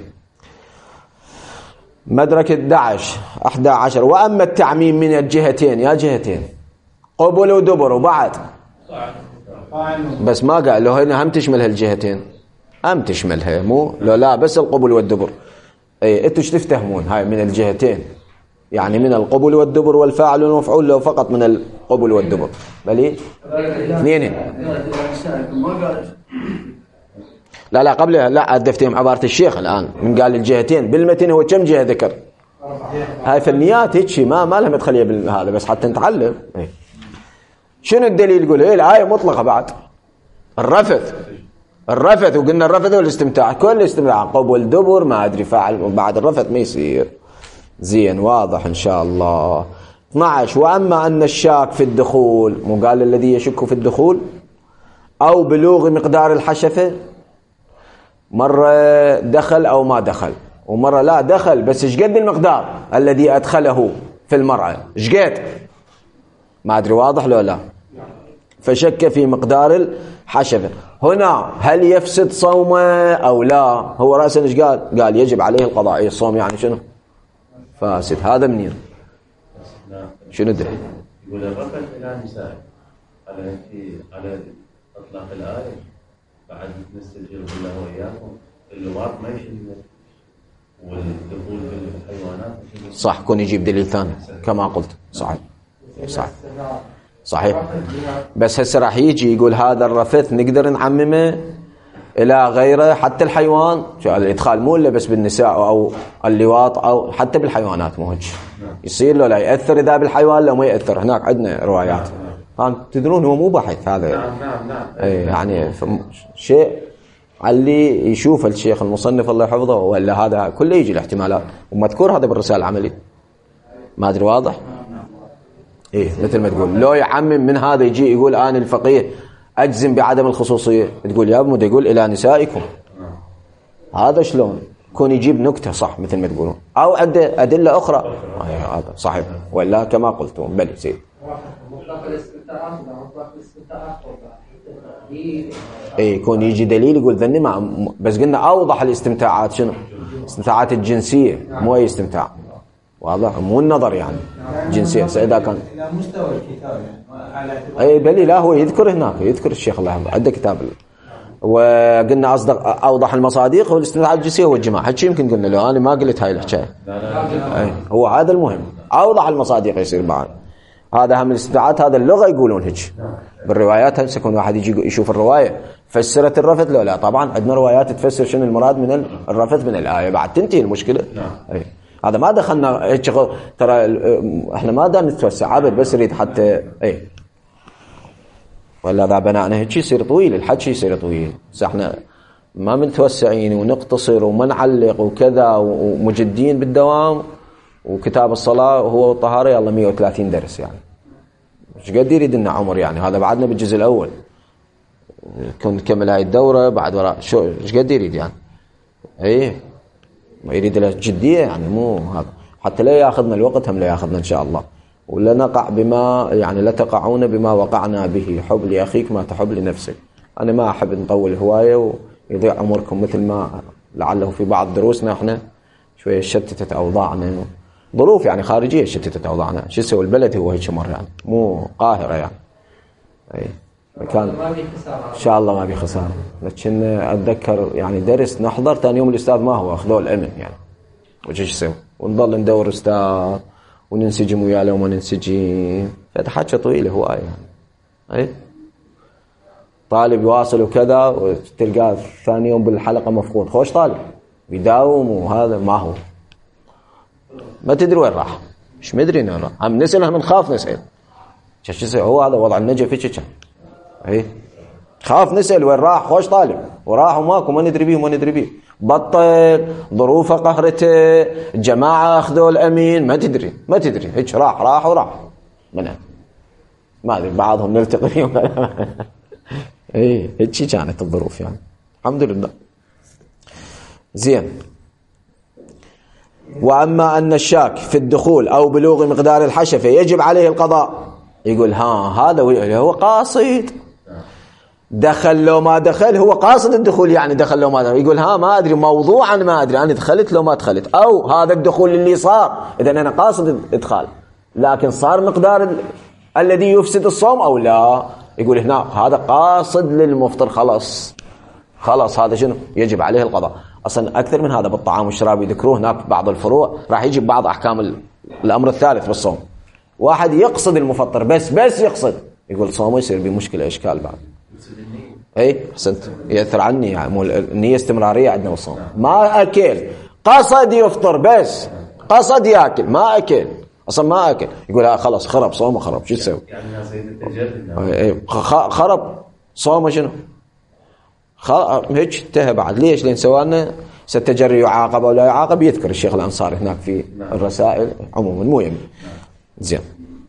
مدرك الدعش أحد عشر. وأما التعميم من الجهتين، يا جهتين قبل ودبر، وبعد بس ما قال له هنا هم تشمل هالجهتين، هم تشملها مو لو لا بس القبل والدبر. اي انتوا ايش تفتهمون هاي من الجهتين؟ يعني من القبل والدبر والفاعل والمفعول، لو فقط من القبل والدبر بلي اثنين. لا لا قبلها لا أدفتهم عبارة الشيخ الآن من قال الجهتين بالمتن، هو كم جهة ذكر؟ هاي في النيات هيك شيء ما ما لها مدخلية بهذا، بس حتى نتعلم. ايه. شنو الدليل؟ يقول ايه الآية مطلقة بعد الرفث، الرفث وقلنا الرفث والاستمتاع، كل الاستمتاع قبل دبر ما أدري فاعل، وبعد الرفث ما يصير. زين واضح إن شاء الله. اثني عشر. وأما أن الشاك في الدخول، مو قال الذي يشك في الدخول أو بلوغ مقدار الحشفة، مرة دخل أو ما دخل، ومرة لا دخل بس ايش قد المقدار الذي أدخله في المرأة، ايش قد ما أدري واضح لو لا، فشك في مقدار الحشفة. هنا هل يفسد صومه أو لا؟ هو رأسا ايش قال؟ قال يجب عليه القضاء. الصوم يعني شنو؟ فاسد. هذا منين؟ شنو ده؟ يقول الرفث إلى نساء على على إطلاق الآية، بعد نستجير بالله وإياكم اللواط ما يشمل والدخول بالحيوانات. صح، كون يجيب دليل ثاني كما قلت. صحيح صح صحيح. بس هسه راح يجي يقول هذا الرفث نقدر نعممه إلى غيره، حتى الحيوان، شو الإدخال مو إلا بس بالنساء أو اللواط، أو حتى بالحيوانات مو هيك يصير له، لا يأثر إذا بالحيوان لو ما يأثر. هناك عندنا روايات، تدرون هو مو بحث هذا. نعم نعم نعم. أي يعني شيء اللي يشوف الشيخ المصنف الله يحفظه، ولا هذا كله يجي الاحتمالات، ومذكور هذا بالرسالة العملي. ما أدري واضح؟ إيه مثل ما تقول لو يعمم من هذا يجي يقول آن الفقيه أجزم بعدم الخصوصية، تقول يا ابو يقول إلى نسائكم، هذا شلون؟ كون يجيب نكتة صح مثل ما تقولون، أو أدلة أخرى. هذا صحيح ولا كما قلتم؟ بلي سيد. اي يكون يجي دليل يقول ذني مع، بس قلنا اوضح الاستمتاعات شنو؟ استمتاعات الجنسيه، مو اي استمتاع، واضح؟ مو النظر يعني جنسيه. سيدا كان الى مستوى الكتاب على اي بلي لا هو يذكر هناك، يذكر الشيخ الله يحفظه عنده كتاب. وقلنا اصدق اوضح المصادق والاستمتاعات الجنسيه والجماع، هالشيء يمكن قلنا له، انا ما قلت هاي الحكايه. اي هو هذا المهم، اوضح المصادق يصير بعد. هذا هم الاستمتاعات، هذا اللغة يقولون هيك بالروايات. هل سيكون واحد يجي يشوف الرواية فسرت الرفث؟ لا لا طبعا عندنا روايات تفسر شنو المراد من الرفث من الآية، بعد تنتهي المشكلة. أي. هذا ما دخلنا هيك، ترى احنا ما دام نتوسع عبد، بس نريد حتى اي ولا ذا بناءنا هيك يصير طويل الحكي، يصير طويل. بس احنا ما متوسعين ونقتصر وما نعلق وكذا ومجدين بالدوام. وكتاب الصلاة هو الطهارة يلا مية وثلاثين درس، يعني مش قد يريد لنا عمر، يعني هذا بعدنا بالجزء الأول، كنت كمل هاي الدورة بعد وراء شو مش قد يريد يعني. ايه ما يريد له جدية يعني، مو هذا حتى لا ياخذنا الوقت، هم لا ياخذنا إن شاء الله. ولا نقع بما يعني لا تقعون بما وقعنا به، حب لأخيك ما تحب لنفسك. أنا ما أحب نطول هواية ويضيع عمركم، مثل ما لعله في بعض دروسنا احنا شوية شتتت أوضاعنا، ظروف يعني خارجية شتتت أوضاعنا. شو يسوي البلد هو هيك مرة يعني، مو قاهرة يعني. أي كان ما في خسارة. ان شاء الله ما في خساره، لكن اتذكر يعني درس نحضر ثاني يوم الاستاذ ما هو اخذوه الامن يعني وش يسوي، ونظل ندور استاذ وننسجم وياه لو ما ننسجم، فتحكي طويله هوايه يعني. اي طالب يواصل وكذا وتلقاه ثاني يوم بالحلقه مفقود، خوش طالب بيداوم وهذا ما هو، ما تدري وين راح، مش مدري وين راح، عم نساله من خاف نسال شو يصير، هو هذا وضع النجف هيك كان. اي خاف نسال وين راح، خوش طالب وراح وماكو ما ندري بيه وما ندري بيه، بطل ظروفه قهرته، الجماعه اخذوا الامين، ما تدري ما تدري هيك راح راح وراح منها ما ادري بعضهم نلتقي فيهم. اي هيك كانت الظروف يعني الحمد لله. زين. واما ان الشاك في الدخول او بلوغ مقدار الحشفه يجب عليه القضاء، يقول ها هذا هو قاصد دخل لو ما دخل، هو قاصد الدخول يعني دخل لو ما دخل، يقول ها ما ادري موضوعا ما ادري انا دخلت لو ما دخلت، او هذا الدخول اللي صار اذا انا قاصد الادخال لكن صار مقدار ال... الذي يفسد الصوم او لا، يقول هنا هذا قاصد للمفطر خلاص خلاص هذا شنو يجب عليه القضاء. اصلا اكثر من هذا بالطعام والشراب يذكروه هناك بعض الفروع، راح يجي بعض احكام ال... الامر الثالث بالصوم. واحد يقصد المفطر بس بس يقصد، يقول صومه يصير بمشكله اشكال بعد. اي احسنت ياثر عني يعني النيه استمراريه عندنا بالصوم، ما اكل قصد يفطر بس قصد ياكل ما اكل اصلا ما اكل، يقول ها خلاص خرب صومه خرب شو تسوي يعني زي التجرد خرب صومه شنو هيك انتهى بعد. ليش؟ لان سواء ستجري يعاقب او لا يعاقب يذكر الشيخ الانصاري هناك في الرسائل عموما مو يمي. زين.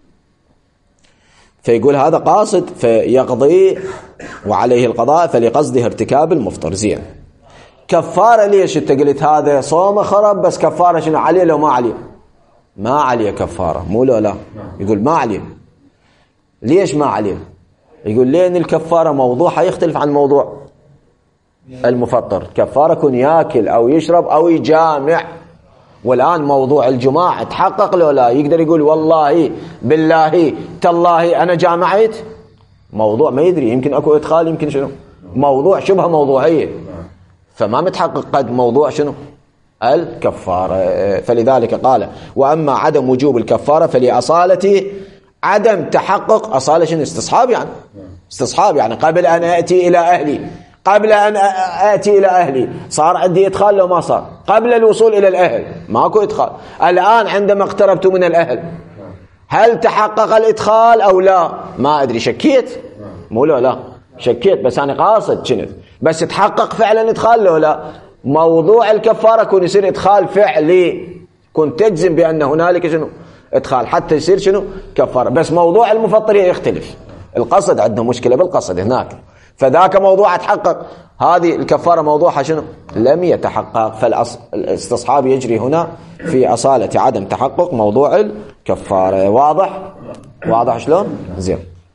فيقول هذا قاصد فيقضي وعليه القضاء فلقصده ارتكاب المفطر. زين. كفارة ليش انت قلت هذا صومه خرب بس كفارة شنو عليه لو ما عليه؟ ما عليه كفارة مو لو لا، يقول ما عليه. ليش ما عليه؟ يقول لأن الكفارة موضوع حيختلف عن موضوع المفطر. كفارة كن ياكل أو يشرب أو يجامع، والآن موضوع الجماع تحقق لو لا، يقدر يقول والله بالله تالله أنا جامعت، موضوع ما يدري يمكن أكو إدخال يمكن شنو موضوع شبه موضوعية فما متحقق قد موضوع شنو الكفارة. فلذلك قال وأما عدم وجوب الكفارة فلأصالة عدم تحقق. أصالة شنو استصحاب يعني استصحاب يعني قبل أن أأتي إلى أهلي قبل أن آتي إلى أهلي صار عندي إدخال لو ما صار قبل الوصول إلى الأهل ماكو إدخال. الآن عندما اقتربت من الأهل هل تحقق الإدخال أو لا؟ ما أدري شكيت مو لا لا شكيت بس أنا قاصد كنت بس تحقق فعلا إدخال لو لا. موضوع الكفارة كون يصير إدخال فعلي كنت تجزم بأن هنالك شنو إدخال حتى يصير شنو كفارة. بس موضوع المفطرية يختلف، القصد عندنا مشكلة بالقصد هناك، فذاك موضوع تحقق هذه الكفارة موضوعها شنو لم يتحقق. فالاستصحاب يجري هنا في أصالة عدم تحقق موضوع الكفارة. واضح واضح شلون؟ زين.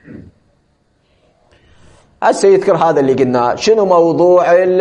هسه يذكر هذا اللي قلنا شنو موضوع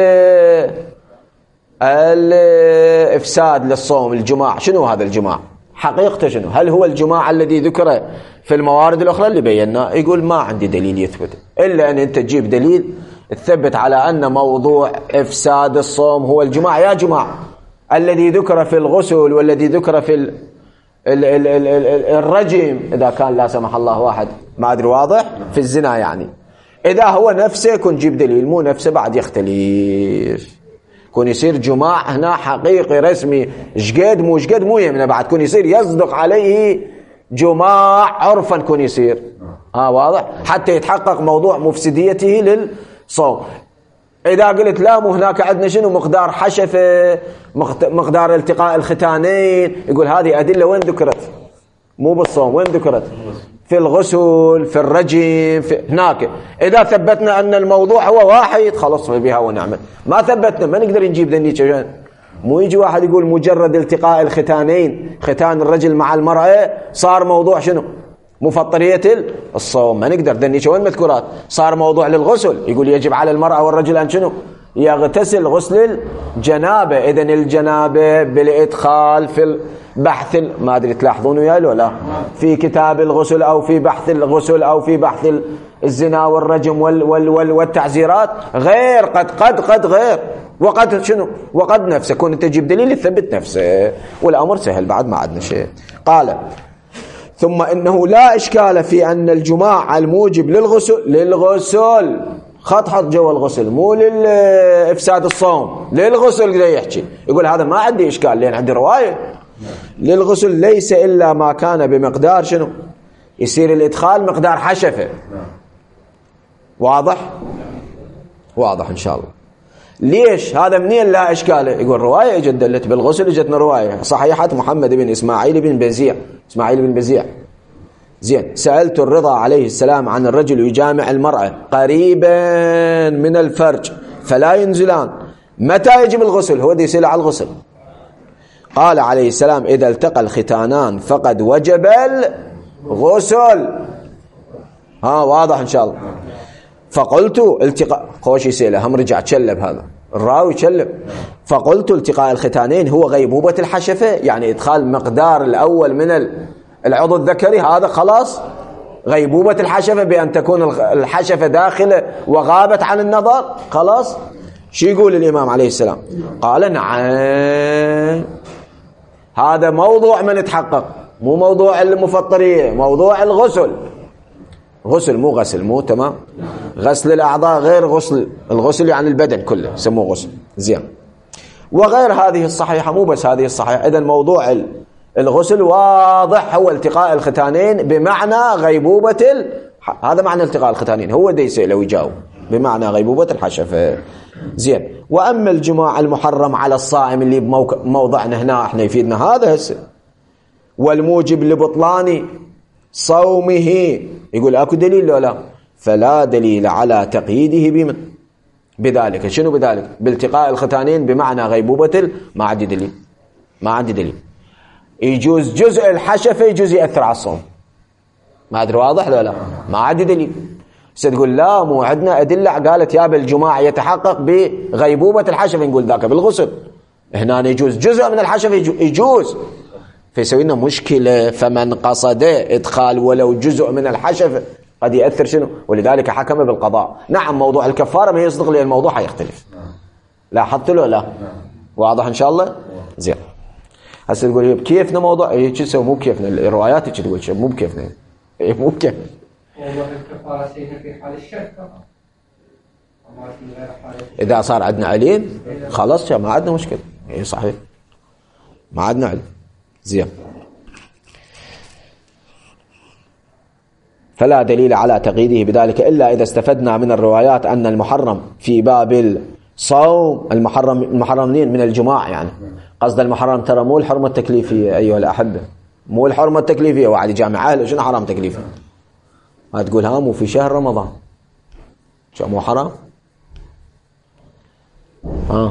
الإفساد للصوم الجماع. شنو هذا الجماع حقيقته شنو؟ هل هو الجماع الذي ذكر في الموارد الأخرى اللي بينا؟ يقول ما عندي دليل يثبت إلا أن أنت تجيب دليل تثبت على أن موضوع إفساد الصوم هو الجماع. يا جماعة الذي ذكر في الغسل والذي ذكر في ال ال ال ال ال الرجم إذا كان لا سمح الله واحد ما أدري واضح في الزنا يعني، إذا هو نفسه يكون جيب دليل، مو نفسه بعد يختلف كون يصير جماع هنا حقيقي رسمي شقد مو شقد مو يمنى بعد كون يصير يصدق عليه جماع عرفا كون يصير ها واضح حتى يتحقق موضوع مفسديته للصوم. إذا قلت لا مو هناك عندنا شنو مقدار حشفة مقدار التقاء الختانين، يقول هذه أدلة وين ذكرت؟ مو بالصوم وين ذكرت؟ في الغسل في الرجم في هناك. إذا ثبتنا أن الموضوع هو واحد خلص بها ونعمل، ما ثبتنا ما نقدر نجيب ذني. مو يجي واحد يقول مجرد التقاء الختانين ختان الرجل مع المرأة صار موضوع شنو مفطرية الصوم، ما نقدر ذني وين مذكورات. صار موضوع للغسل يقول يجب على المرأة والرجل أن شنو يغتسل غسل الجنابة. إذن الجنابة بالإدخال في البحث ما أدري تلاحظون وياه ولا في كتاب الغسل أو في بحث الغسل أو في بحث الزنا والرجم وال وال وال والتعزيرات غير، قد قد قد غير، وقد شنو، وقد نفسه، كون تجيب دليل يثبت نفسه، والأمر سهل بعد ما عندنا شيء. قال ثم إنه لا إشكال في أن الجماع الموجب للغسل للغسل خط حط جوا الغسل، مو للإفساد الصوم، للغسل كذا يحكي، يقول هذا ما عندي إشكال لأن عندي رواية للغسل ليس إلا ما كان بمقدار شنو، يصير الإدخال مقدار حشفة. واضح؟ واضح إن شاء الله. ليش هذا منين لا إشكال؟ يقول رواية اجت دلت بالغسل، اجتنا رواية صحيحة محمد بن إسماعيل بن بزيع، إسماعيل بن بزيع. زين، سألت الرضا عليه السلام عن الرجل يجامع المرأة قريبا من الفرج فلا ينزلان، متى يجب الغسل؟ هو دي يسأل على الغسل. قال عليه السلام إذا التقى الختانان فقد وجب الغسل. ها واضح إن شاء الله. فقلت التقاء خوش يسأله، هم رجع تشلب هذا الراوي تشلب. فقلت التقاء الختانين هو غيبوبة الحشفة، يعني إدخال مقدار الأول من العضو الذكري، هذا خلاص غيبوبة الحشفة بأن تكون الحشفة داخلة وغابت عن النظر، خلاص. شو يقول الإمام عليه السلام؟ قال نعم، هذا موضوع من يتحقق، مو موضوع المفطرية، موضوع الغسل. غسل مو غسل، مو تمام. غسل الأعضاء غير غسل، الغسل يعني البدن كله يسموه غسل. زين، وغير هذه الصحيحة، مو بس هذه الصحيحة. إذن موضوع الغسل واضح، هو التقاء الختانين بمعنى غيبوبة ال... هذا معنى التقاء الختانين، هو دي يسأله ويجاوب بمعنى غيبوبة الحشفة. زين، وأما الجماع المحرم على الصائم اللي بموضعنا هنا احنا يفيدنا هذا هسه، والموجب لبطلان صومه، يقول اكو دليل لو لا؟ فلا دليل على تقييده بمن بذلك. شنو بذلك؟ بالتقاء الختانين بمعنى غيبوبة ال... ما عندي دليل، ما عندي دليل. يجوز جزء الحشفة يجوز يأثر على الصوم، ما أدري واضح لو لا؟ ما عندي دليل. ستقول لا مو عندنا أدلة قالت يا بالجماع يتحقق بغيبوبة الحشفة، نقول ذاك بالغسل، هنا يجوز جزء من الحشفة يجوز، فيسوي لنا مشكلة. فمن قصد إدخال ولو جزء من الحشفة قد يأثر شنو، ولذلك حكم بالقضاء. نعم موضوع الكفارة ما يصدق لي، الموضوع حيختلف. لاحظت له لا؟ واضح إن شاء الله. زين، هسه تقول بكيفنا موضوع ايه تسوي، مو بكيفنا الروايات تقول شيء مو بكيفنا، ايه مو بكيف. موضوع الكفارة سيكون في حال الشك فقط، اذا صار عندنا عليل خلاص ما عندنا مشكله. ايه صحيح، ما عندنا علم. زين، فلا دليل على تقييده بذلك إلا إذا استفدنا من الروايات أن المحرم في باب الصوم، المحرم المحرمين من الجماع، يعني قصد المحرم ترى مو الحرمة التكليفية أيها الأحبة، مو الحرمة التكليفية. وعلي جامع أهله شنو حرام تكليفي؟ ما تقول ها مو في شهر رمضان شو مو حرام؟ ها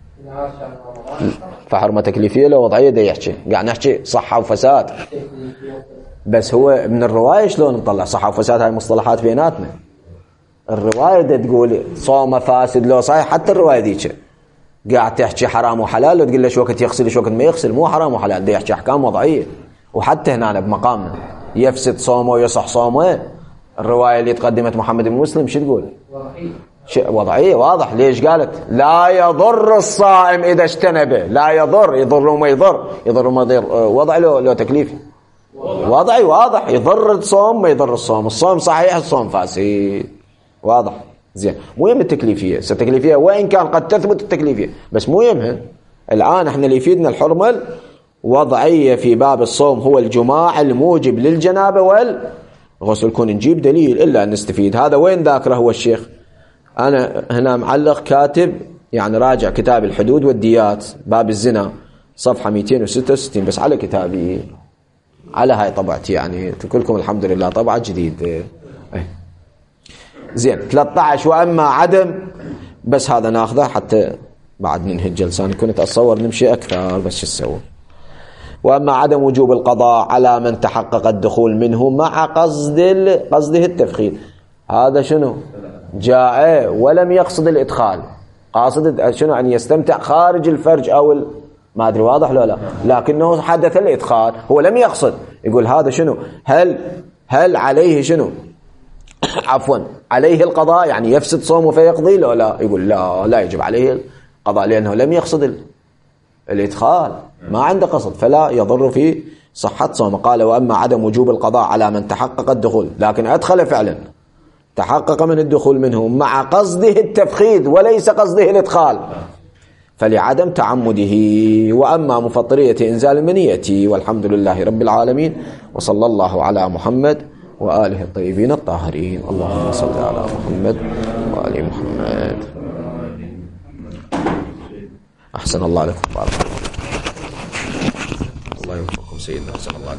فحرمة تكليفية لو وضعية دا يحكي، قاعد نحكي صحة وفساد، بس هو من الرواية شلون نطلع صحة وفساد؟ هاي مصطلحات بيناتنا. الرواية دا تقول صوم فاسد لو صحيح، حتى الرواية ديك قاعد تحكي حرام وحلال، لو تقول له شو وقت يغسل شو وقت ما يغسل، مو حرام وحلال، دا يحكي أحكام وضعية. وحتى هنا بمقامنا يفسد صومه ويصح صومه، الرواية اللي تقدمت محمد بن مسلم شو تقول؟ وضعية. وضعية واضح. ليش قالت لا يضر الصائم إذا اجتنبه؟ لا يضر، يضر وما يضر، يضر وما يضر. وضع له لو تكليفي وضعي واضح، يضر الصوم ما يضر الصوم، الصوم صحيح الصوم فاسد، واضح. زين، مو يم التكليفية، التكليفية وإن كان قد تثبت التكليفية بس مو يمها. الآن احنا اللي يفيدنا الحرمة الوضعية في باب الصوم هو الجماع الموجب للجنابة والغسل. كون نجيب دليل إلا أن نستفيد. هذا وين ذاكره هو الشيخ؟ أنا هنا معلق كاتب، يعني راجع كتاب الحدود والديات باب الزنا صفحة مئتين وستة وستين، بس على كتابي، على هاي طبعتي، يعني كلكم الحمد لله طبعة جديد. ايه. زين، ثلاثة عشر وأما عدم، بس هذا ناخذه حتى بعد ننهي الجلسة، أنا كنت أتصور نمشي أكثر بس شو تسوي. وأما عدم وجوب القضاء على من تحقق الدخول منه مع قصد قصده التفخيم، هذا شنو؟ جاء ولم يقصد الإدخال، قاصد شنو؟ أن يستمتع خارج الفرج أو ال... ما أدري واضح لا لا، لكنه حدث الإدخال، هو لم يقصد. يقول هذا شنو؟ هل هل عليه شنو؟ عفوا عليه القضاء يعني يفسد صومه فيقضي له؟ لا، يقول لا لا يجب عليه القضاء لأنه لم يقصد الإدخال، ما عنده قصد، فلا يضر في صحة صومه. قال وأما عدم وجوب القضاء على من تحقق الدخول، لكن أدخل فعلا، تحقق من الدخول منه مع قصده التفخيذ وليس قصده الإدخال، فلعدم تعمده. وأما مفطرية إنزال المنية. والحمد لله رب العالمين، وصلى الله على محمد وآله الطيبين الطاهرين. اللهم صل على محمد وآل محمد. أحسن الله لكم، بارك الله. الله يوفقكم سيدنا، أحسن الله.